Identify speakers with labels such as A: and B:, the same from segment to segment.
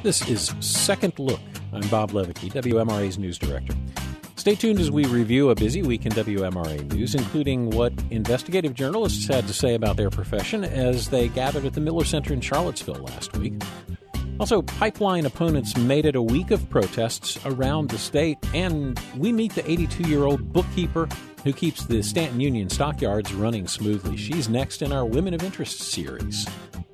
A: This is Second Look. I'm Bob Levicki, WMRA's news director. Stay tuned as we review a busy week in WMRA news, including what investigative journalists had to say about their profession as they gathered at the Miller Center in Charlottesville last week. Also, pipeline opponents made it a week of protests around the state, and we meet the 82-year-old bookkeeper who keeps the Stanton Union stockyards running smoothly. She's next in our Women of Interest series.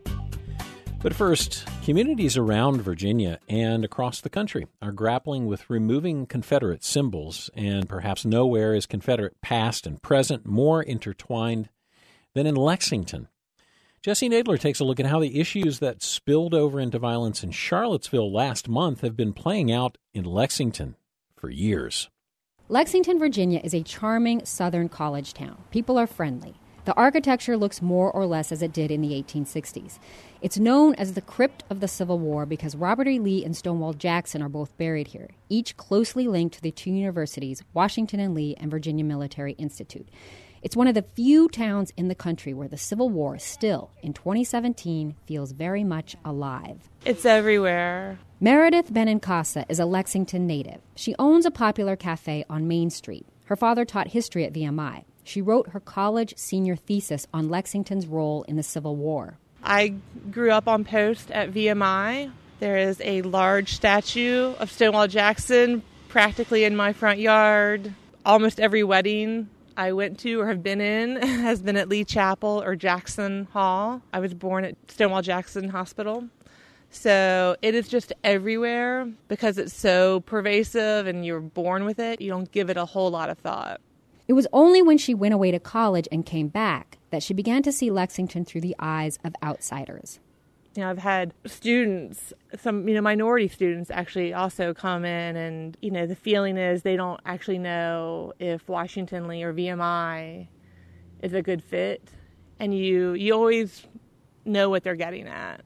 A: But first, communities around Virginia and across the country are grappling with removing Confederate symbols, and perhaps nowhere is Confederate past and present more intertwined than in Lexington. Jesse Nadler takes a look at how the issues that spilled over into violence in Charlottesville last month have been playing out in Lexington for years.
B: Lexington, Virginia is a charming southern college town. People are friendly. The architecture looks more or less as it did in the 1860s. It's known as the Crypt of the Civil War because Robert E. Lee and Stonewall Jackson are both buried here, each closely linked to the two universities, Washington and Lee and Virginia Military Institute. It's one of the few towns in the country where the Civil War still, in 2017, feels very much alive.
C: It's everywhere.
B: Meredith Benincasa is a Lexington native. She owns a popular cafe on Main Street. Her father taught history at VMI. She wrote her college senior thesis on Lexington's role in the Civil War.
C: I grew up on Post at VMI. There is a large statue of Stonewall Jackson practically in my front yard. Almost every wedding I went to or have been in has been at Lee Chapel or Jackson Hall. I was born at Stonewall Jackson Hospital. So it is just everywhere because it's so pervasive and you're born with it. You don't give it a whole lot of thought.
B: It was only when she went away to college and came back that she began to see Lexington through the eyes of outsiders.
C: I've had students, some minority students actually also come in and, the feeling is they don't actually know if Washington Lee or VMI is a good fit. And you always know what they're getting at,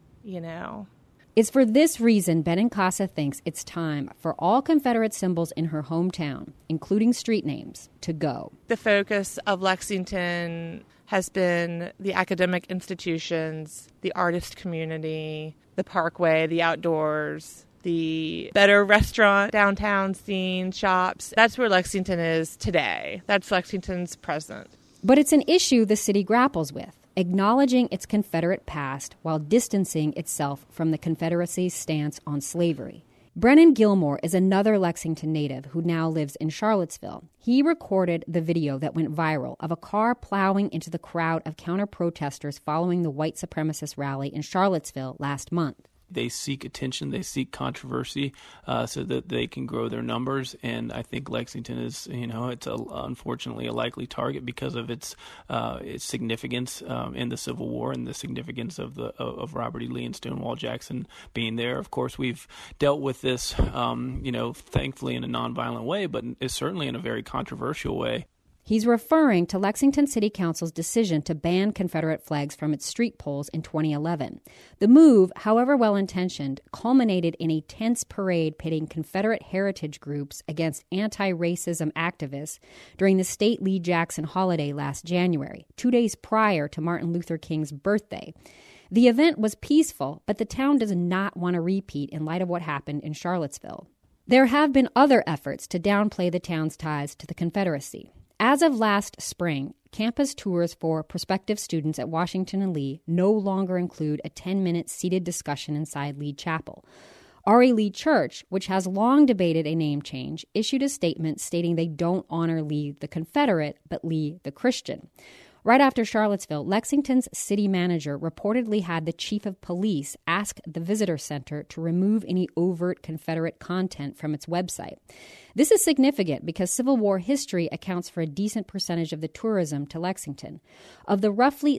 B: It's for this reason Benincasa thinks it's time for all Confederate symbols in her hometown, including street names, to go.
C: The focus of Lexington has been the academic institutions, the artist community, the parkway, the outdoors, the better restaurant, downtown scene, shops. That's where Lexington is today. That's Lexington's present.
B: But it's an issue the city grapples with, acknowledging its Confederate past while distancing itself from the Confederacy's stance on slavery. Brennan Gilmore is another Lexington native who now lives in Charlottesville. He recorded the video that went viral of a car plowing into the crowd of counter-protesters following the white supremacist rally in Charlottesville last month.
D: They seek attention, they seek controversy so that they can grow their numbers. And I think Lexington is, it's unfortunately a likely target because of its significance in the Civil War and the significance of Robert E. Lee and Stonewall Jackson being there. Of course, we've dealt with this, thankfully in a nonviolent way, but it's certainly in a very controversial way.
B: He's referring to Lexington City Council's decision to ban Confederate flags from its street poles in 2011. The move, however well-intentioned, culminated in a tense parade pitting Confederate heritage groups against anti-racism activists during the state Lee Jackson holiday last January, 2 days prior to Martin Luther King's birthday. The event was peaceful, but the town does not want a repeat in light of what happened in Charlottesville. There have been other efforts to downplay the town's ties to the Confederacy. As of last spring, campus tours for prospective students at Washington and Lee no longer include a 10-minute seated discussion inside Lee Chapel. R.A. Lee Church, which has long debated a name change, issued a statement stating they don't honor Lee the Confederate, but Lee the Christian. Right after Charlottesville, Lexington's city manager reportedly had the chief of police ask the visitor center to remove any overt Confederate content from its website. This is significant because Civil War history accounts for a decent percentage of the tourism to Lexington. Of the roughly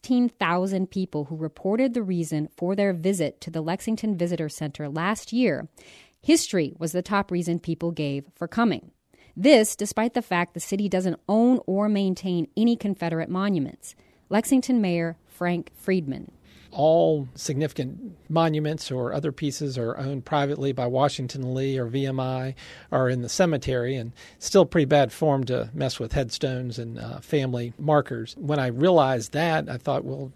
B: 16,000 people who reported the reason for their visit to the Lexington Visitor Center last year, history was the top reason people gave for coming. This, despite the fact the city doesn't own or maintain any Confederate monuments. Lexington Mayor Frank Friedman.
E: All significant monuments or other pieces are owned privately by Washington Lee or VMI or in the cemetery, and still pretty bad form to mess with headstones and family markers. When I realized that, I thought, well,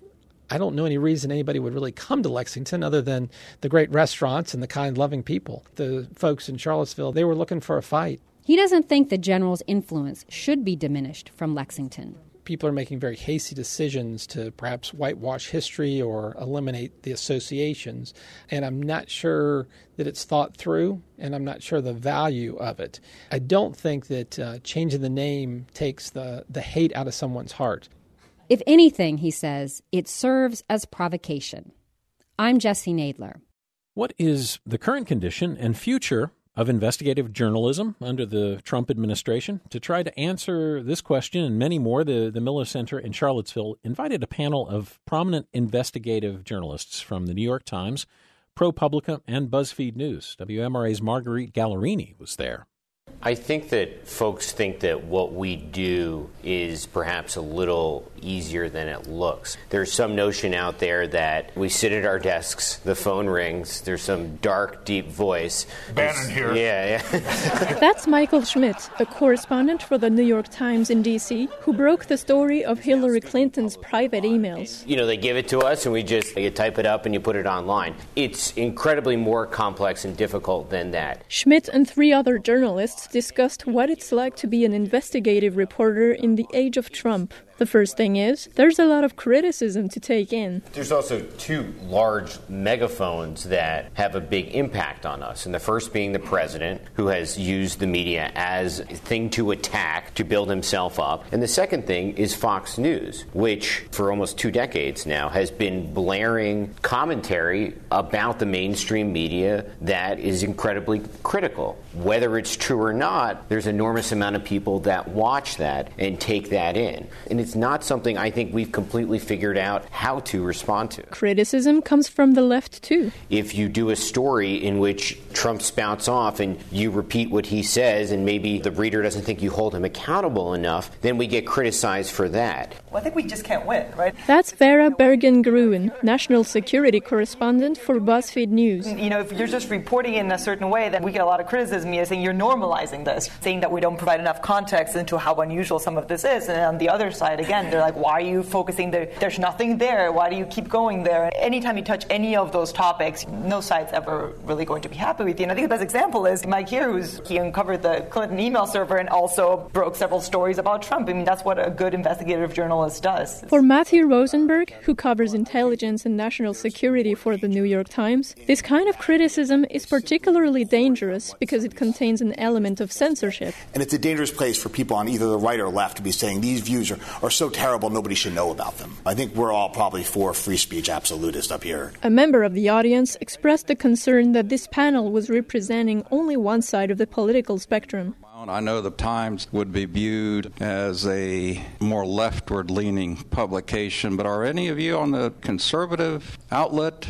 E: I don't know any reason anybody would really come to Lexington other than the great restaurants and the kind, loving people. The folks in Charlottesville, they were looking for a fight.
B: He doesn't think the general's influence should be diminished from Lexington.
E: People are making very hasty decisions to perhaps whitewash history or eliminate the associations. And I'm not sure that it's thought through, and I'm not sure the value of it. I don't think that changing the name takes the hate out of someone's heart.
B: If anything, he says, it serves as provocation. I'm Jessie Nadler.
A: What is the current condition and future of investigative journalism under the Trump administration? To try to answer this question and many more, the Miller Center in Charlottesville invited a panel of prominent investigative journalists from the New York Times, ProPublica, and BuzzFeed News. WMRA's Marguerite Gallerini was there.
F: I think that folks think that what we do is perhaps a little easier than it looks. There's some notion out there that we sit at our desks, the phone rings, there's some dark, deep voice.
G: Bannon here.
F: Yeah.
H: That's Michael Schmidt, a correspondent for the New York Times in D.C., who broke the story of Hillary Clinton's private emails.
F: You know, they give it to us and you type it up and you put it online. It's incredibly more complex and difficult than that.
H: Schmidt and 3 other journalists discussed what it's like to be an investigative reporter in the age of Trump. The first thing is, there's a lot of criticism to take in.
F: There's also 2 large megaphones that have a big impact on us. And the first being the president, who has used the media as a thing to attack, to build himself up. And the second thing is Fox News, which for almost 2 decades now has been blaring commentary about the mainstream media that is incredibly critical. Whether it's true or not, there's an enormous amount of people that watch that and take that in. And it's not something I think we've completely figured out how to respond to.
H: Criticism comes from the left, too.
F: If you do a story in which Trump spouts off and you repeat what he says and maybe the reader doesn't think you hold him accountable enough, then we get criticized for that.
I: Well, I think we just can't win, right?
H: That's Vera Bergen-Gruen, national security correspondent for BuzzFeed News.
I: You know, if you're just reporting in a certain way, then we get a lot of criticism. You're saying you're normalizing this, saying that we don't provide enough context into how unusual some of this is. And on the other side, again, they're like, why are you focusing there? There's nothing there. Why do you keep going there? Anytime you touch any of those topics, no side's ever really going to be happy with you. And I think the best example is Mike here, he uncovered the Clinton email server and also broke several stories about Trump. I mean, that's what a good investigative journalist does.
H: For Matthew Rosenberg, who covers intelligence and national security for the New York Times, this kind of criticism is particularly dangerous because it contains an element of censorship.
G: And it's a dangerous place for people on either the right or left to be saying these views are so terrible nobody should know about them. I think we're all probably for free speech absolutists up here.
H: A member of the audience expressed the concern that this panel was representing only one side of the political spectrum.
J: I know the Times would be viewed as a more leftward-leaning publication, but are any of you on the conservative outlet?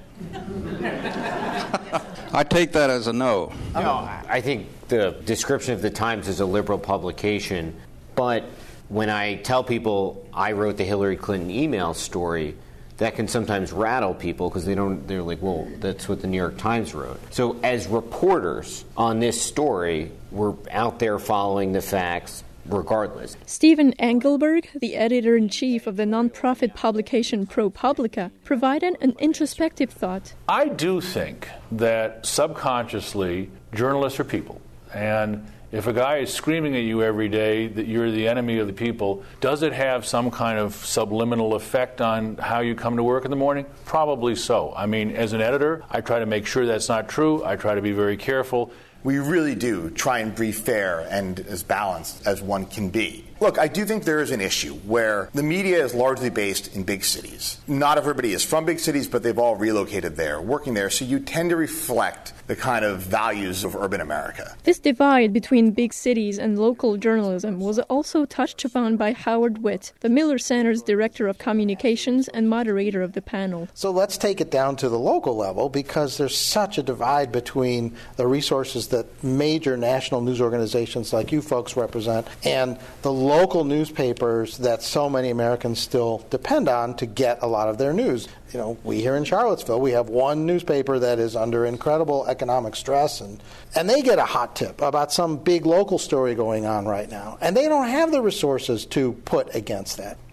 J: I take that as a no.
F: I think the description of the Times is a liberal publication, but when I tell people I wrote the Hillary Clinton email story, that can sometimes rattle people because they're like, well, that's what the New York Times wrote. So as reporters on this story, we're out there following the facts regardless.
H: Stephen Engelberg, the editor-in-chief of the nonprofit publication ProPublica, provided an introspective thought.
K: I do think that subconsciously journalists are people, and if a guy is screaming at you every day that you're the enemy of the people, does it have some kind of subliminal effect on how you come to work in the morning? Probably so. I mean, as an editor, I try to make sure that's not true. I try to be very careful.
G: We really do try and be fair and as balanced as one can be. Look, I do think there is an issue where the media is largely based in big cities. Not everybody is from big cities, but they've all relocated there, working there, so you tend to reflect the kind of values of urban America.
H: This divide between big cities and local journalism was also touched upon by Howard Witt, the Miller Center's director of communications and moderator of the panel.
L: So let's take it down to the local level, because there's such a divide between the resources that major national news organizations like you folks represent and the local newspapers that so many Americans still depend on to get a lot of their news. You know, we here in Charlottesville, we have one newspaper that is under incredible economic stress, and they get a hot tip about some big local story going on right now, and they don't have the resources to put against that.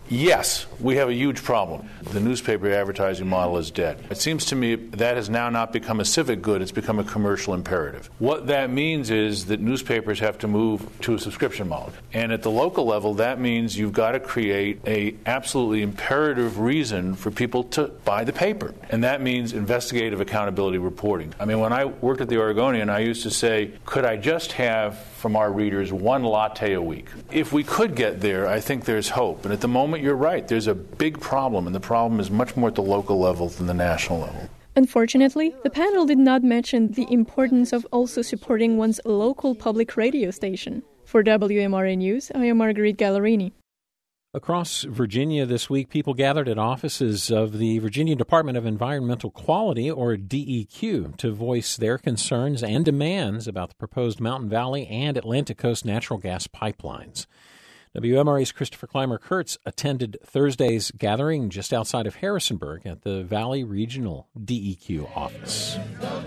K: Yes, we have a huge problem. The newspaper advertising model is dead. It seems to me that has now not become a civic good, it's become a commercial imperative. What that means is that newspapers have to move to a subscription model. And at the local level, that means you've got to create a absolutely imperative reason for people to buy the paper. And that means investigative accountability reporting. I mean, when I worked at the Oregonian, I used to say, could I just have from our readers one latte a week? If we could get there, I think there's hope. And at the moment, you're right. There's a big problem, and the problem is much more at the local level than the national level.
H: Unfortunately, the panel did not mention the importance of also supporting one's local public radio station. For WMRA News, I am Marguerite Gallerini.
A: Across Virginia this week, people gathered at offices of the Virginia Department of Environmental Quality, or DEQ, to voice their concerns and demands about the proposed Mountain Valley and Atlantic Coast natural gas pipelines. WMRA's Christopher Clymer-Kurtz attended Thursday's gathering just outside of Harrisonburg at the Valley Regional DEQ office.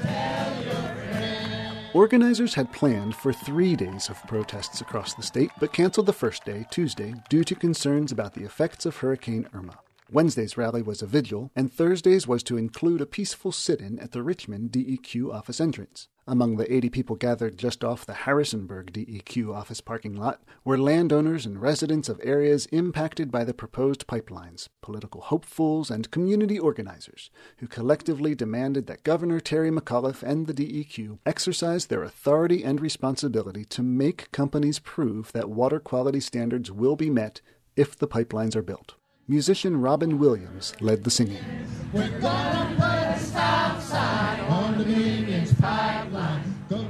M: Organizers had planned for 3 days of protests across the state, but canceled the first day, Tuesday, due to concerns about the effects of Hurricane Irma. Wednesday's rally was a vigil, and Thursday's was to include a peaceful sit-in at the Richmond DEQ office entrance. Among the 80 people gathered just off the Harrisonburg DEQ office parking lot were landowners and residents of areas impacted by the proposed pipelines, political hopefuls, and community organizers, who collectively demanded that Governor Terry McAuliffe and the DEQ exercise their authority and responsibility to make companies prove that water quality standards will be met if the pipelines are built. Musician Robin Williams led the singing.
N: We're gonna put a stop sign on Dominion's pipeline.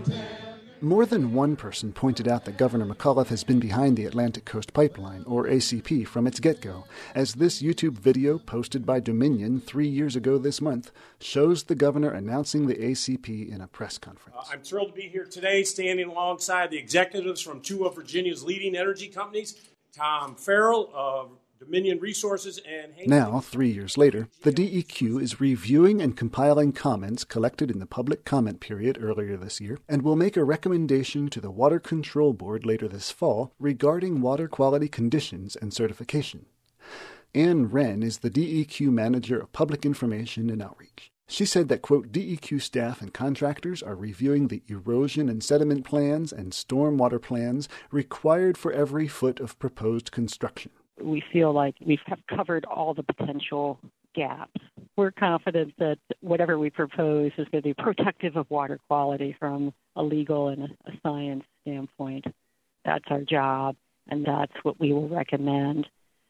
M: More than one person pointed out that Governor McAuliffe has been behind the Atlantic Coast Pipeline, or ACP, from its get-go, as this YouTube video posted by Dominion 3 years ago this month shows the governor announcing the ACP in a press conference.
O: I'm thrilled to be here today standing alongside the executives from two of Virginia's leading energy companies, Tom Farrell of Dominion Resources and
M: Now, 3 years later, the DEQ is reviewing and compiling comments collected in the public comment period earlier this year and will make a recommendation to the Water Control Board later this fall regarding water quality conditions and certification. Ann Wren is the DEQ Manager of Public Information and Outreach. She said that, quote, DEQ staff and contractors are reviewing the erosion and sediment plans and stormwater plans required for every foot of proposed construction.
P: We feel like we have covered all the potential gaps. We're confident that whatever we propose is going to be protective of water quality from a legal and a science standpoint. That's our job, and that's what we will recommend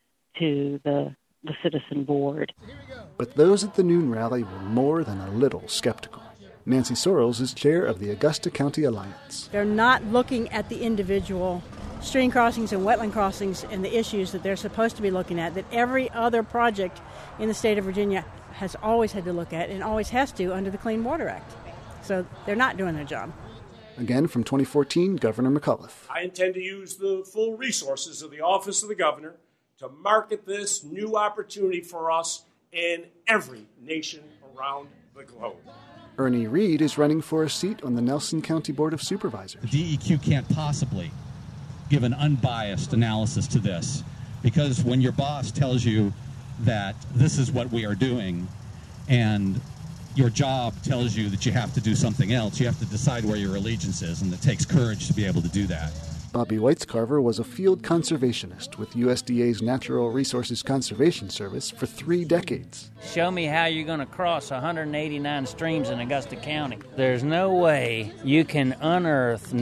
P: to the citizen board.
M: But those at the noon rally were more than a little skeptical. Nancy Sorrells is chair of the Augusta County Alliance.
Q: They're not looking at the individual stream crossings and wetland crossings and the issues that they're supposed to be looking at, that every other project in the state of Virginia has always had to look at and always has to under the Clean Water Act. So they're not doing their job.
M: Again, from 2014, Governor McAuliffe.
O: I intend to use the full resources of the Office of the Governor to market this new opportunity for us in every nation around the globe.
M: Ernie Reed is running for a seat on the Nelson County Board of Supervisors.
R: The DEQ can't possibly give an unbiased analysis to this, because when your boss tells you that this is what we are doing and your job tells you that you have to do something else, you have to decide where your allegiance is, and it takes courage to be able to do that.
M: Bobby Weitzcarver was a field conservationist with USDA's Natural Resources Conservation Service for 3 decades.
S: Show me how you're going to cross 189 streams in Augusta County. There's no way you can unearth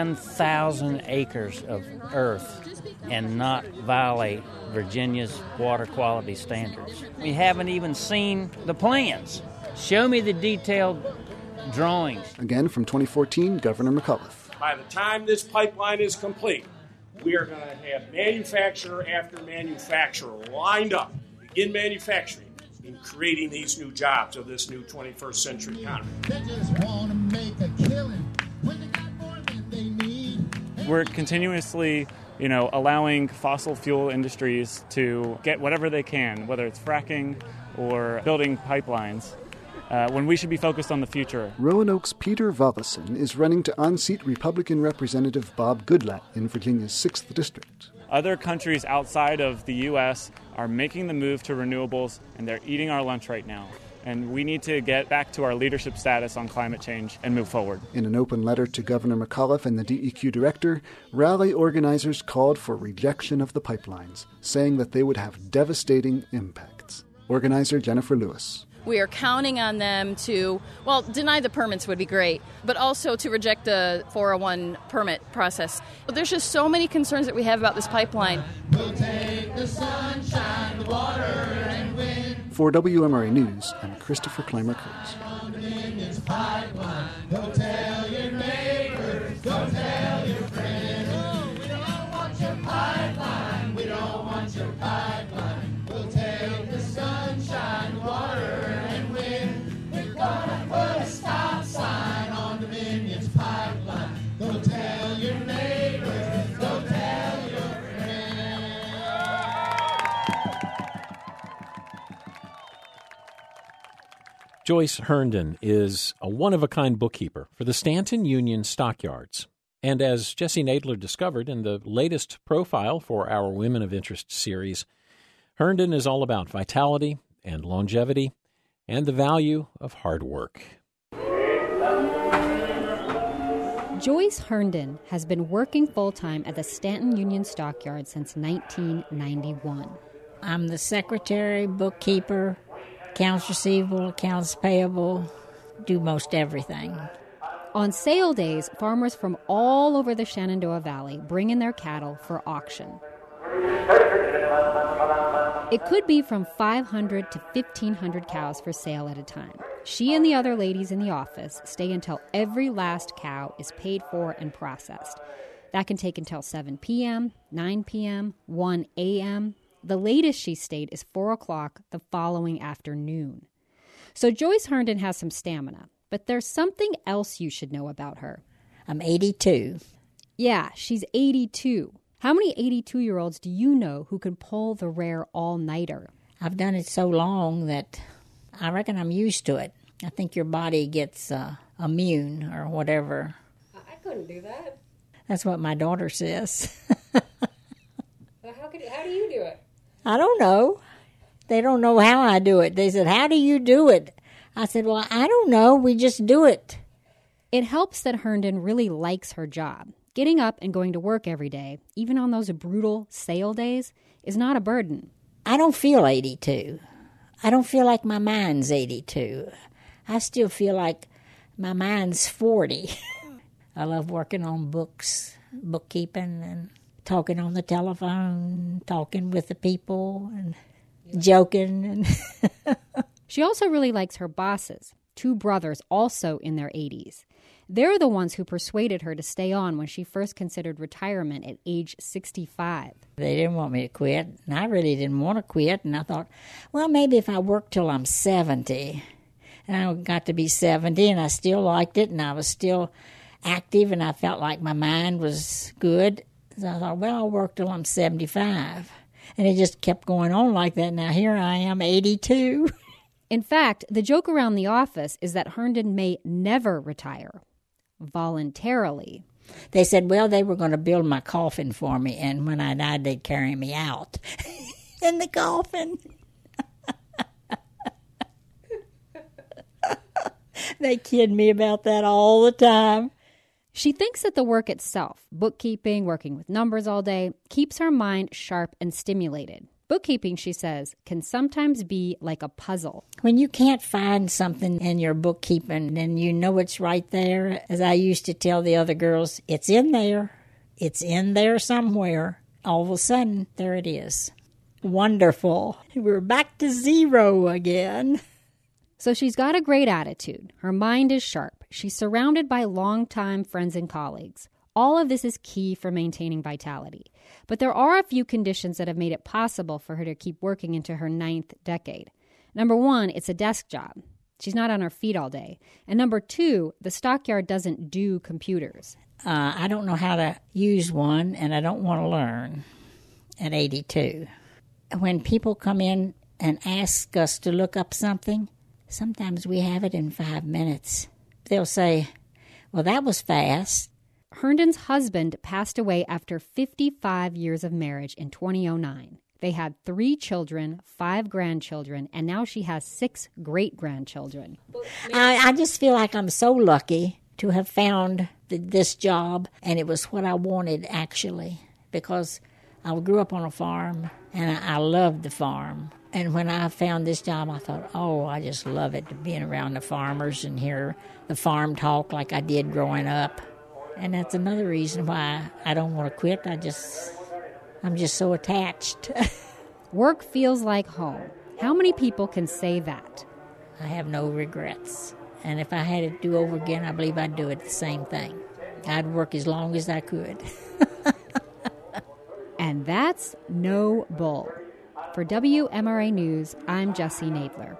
S: 9,000 acres of earth and not violate Virginia's water quality standards. We haven't even seen the plans. Show me the detailed drawings.
M: Again, from 2014, Governor McAuliffe.
O: By the time this pipeline is complete, we are going to have manufacturer after manufacturer lined up to begin manufacturing and creating these new jobs of this new 21st century economy.
N: They just want to make a killing when they got more than they need.
T: We're continuously, allowing fossil fuel industries to get whatever they can, whether it's fracking or building pipelines, when we should be focused on the future.
M: Roanoke's Peter Volleson is running to unseat Republican Representative Bob Goodlatte in Virginia's 6th District.
T: Other countries outside of the U.S. are making the move to renewables, and they're eating our lunch right now. And we need to get back to our leadership status on climate change and move forward.
M: In an open letter to Governor McAuliffe and the DEQ director, rally organizers called for rejection of the pipelines, saying that they would have devastating impacts. Organizer Jennifer Lewis.
U: We are counting on them to, well, deny the permits would be great, but also to reject the 401 permit process. But there's just so many concerns that we have about this pipeline.
N: We'll take the sunshine, the water, and wind.
M: For WMRA News, I'm Christopher Clymer-Kurtz.
N: Go tell your neighbors, go tell your friends. We don't want your pipeline, we don't want your pipeline. We'll take the sunshine, water, and wind. We're gonna put a stop sign on Dominion's pipeline. Go tell your neighbors, go tell your friends.
A: Joyce Herndon is a one-of-a-kind bookkeeper for the Stanton Union Stockyards. And as Jesse Nadler discovered in the latest profile for our Women of Interest series, Herndon is all about vitality and longevity and the value of hard work.
B: Joyce Herndon has been working full-time at the Stanton Union Stockyards since 1991.
V: I'm the secretary, bookkeeper, accounts receivable, accounts payable, do most everything.
B: On sale days, farmers from all over the Shenandoah Valley bring in their cattle for auction. It could be from 500 to 1,500 cows for sale at a time. She and the other ladies in the office stay until every last cow is paid for and processed. That can take until 7 p.m., 9 p.m., 1 a.m. The latest she stayed is 4 o'clock the following afternoon. So Joyce Herndon has some stamina, but there's something else you should know about her.
V: I'm 82.
B: Yeah, she's 82. How many 82-year-olds do you know who can pull the rare all-nighter?
V: I've done it so long that I reckon I'm used to it. I think your body gets immune or whatever.
B: I couldn't do that.
V: That's what my daughter says.
B: How do you do it?
V: I don't know. They don't know how I do it. They said, "How do you do it?" I said, "Well, I don't know. We just do it."
B: It helps that Herndon really likes her job. Getting up and going to work every day, even on those brutal sale days, is not a burden.
V: I don't feel 82. I don't feel like my mind's 82. I still feel like my mind's 40. I love working on books, bookkeeping, and talking on the telephone, talking with the people, and joking. And
B: She also really likes her bosses, 2 brothers also in their 80s. They're the ones who persuaded her to stay on when she first considered retirement at age 65.
V: They didn't want me to quit, and I really didn't want to quit. And I thought, well, maybe if I work till I'm 70. And I got to be 70, and I still liked it, and I was still active, and I felt like my mind was good. So I thought, well, I'll work till I'm 75. And it just kept going on like that. Now here I am, 82.
B: In fact, the joke around the office is that Herndon may never retire. Voluntarily.
V: They said, well, they were going to build my coffin for me, and when I died, they'd carry me out in the coffin. They kid me about that all the time.
B: She thinks that the work itself, bookkeeping, working with numbers all day, keeps her mind sharp and stimulated. Bookkeeping, she says, can sometimes be like a puzzle.
V: When you can't find something in your bookkeeping, then you know it's right there. As I used to tell the other girls, it's in there. It's in there somewhere. All of a sudden, there it is. Wonderful. We're back to zero again.
B: So she's got a great attitude. Her mind is sharp. She's surrounded by longtime friends and colleagues. All of this is key for maintaining vitality. But there are a few conditions that have made it possible for her to keep working into her 9th decade. Number 1, it's a desk job. She's not on her feet all day. And number 2, the stockyard doesn't do computers.
V: I don't know how to use one, and I don't want to learn at 82. When people come in and ask us to look up something, sometimes we have it in 5 minutes. They'll say, well, that was fast.
B: Herndon's husband passed away after 55 years of marriage in 2009. They had 3 children, 5 grandchildren, and now she has 6 great-grandchildren.
V: I just feel like I'm so lucky to have found this job, and it was what I wanted, actually, because I grew up on a farm, and I loved the farm. And when I found this job, I thought, oh, I just love it, being around the farmers and hear the farm talk like I did growing up. And that's another reason why I don't want to quit. I'm just so attached.
B: Work feels like home. How many people can say that?
V: I have no regrets. And if I had it do over again, I believe I'd do it the same thing. I'd work as long as I could.
B: And that's no bull. For WMRA News, I'm Jessie Nadler.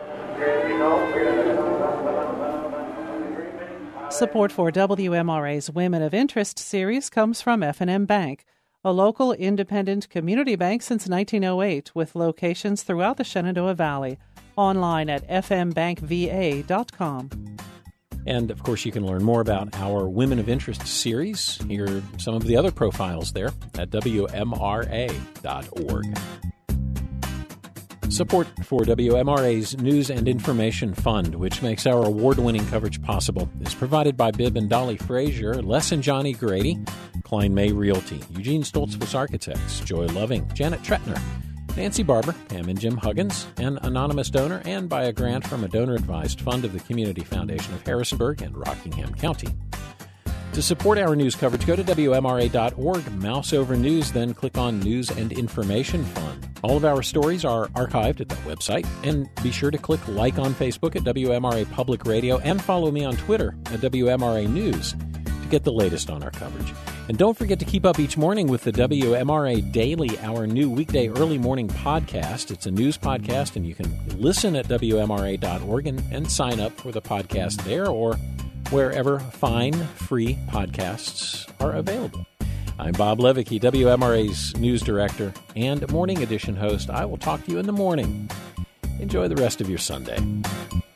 C: Support for WMRA's Women of Interest series comes from F&M Bank, a local independent community bank since 1908 with locations throughout the Shenandoah Valley. Online at fmbankva.com.
A: And, of course, you can learn more about our Women of Interest series. Hear some of the other profiles there at WMRA.org. Support for WMRA's News and Information Fund, which makes our award-winning coverage possible, is provided by Bibb and Dolly Frazier, Les and Johnny Grady, Klein May Realty, Eugene Stoltzfus Architects, Joy Loving, Janet Tretner, Nancy Barber, Pam and Jim Huggins, an anonymous donor, and by a grant from a donor-advised fund of the Community Foundation of Harrisonburg and Rockingham County. To support our news coverage, go to WMRA.org, mouse over news, then click on News and Information Fund. All of our stories are archived at that website, and be sure to click like on Facebook at WMRA Public Radio and follow me on Twitter at WMRA News to get the latest on our coverage. And don't forget to keep up each morning with the WMRA Daily, our new weekday early morning podcast. It's a news podcast, and you can listen at WMRA.org and sign up for the podcast there or wherever fine, free podcasts are available. I'm Bob Levicki, WMRA's news director and morning edition host. I will talk to you in the morning. Enjoy the rest of your Sunday.